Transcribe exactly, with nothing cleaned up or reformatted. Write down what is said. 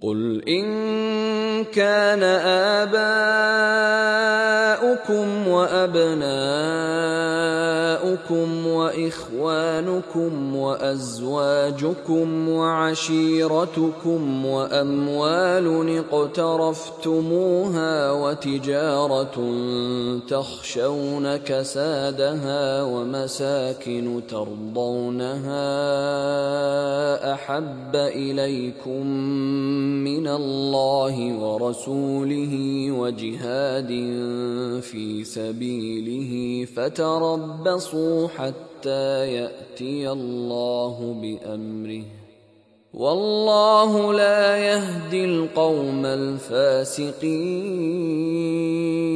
قل إن كان آباؤكم وأبناؤكم وإخوانكم وأزواجكم وعشيرتكم وأموال اقترفتموها وتجارة تخشون كسادها ومساكن ترضونها أحب إليكم من الله ورسوله وجهاد في سبيله فتربصوا حتى يأتي الله بأمره والله لا يهدي القوم الفاسقين.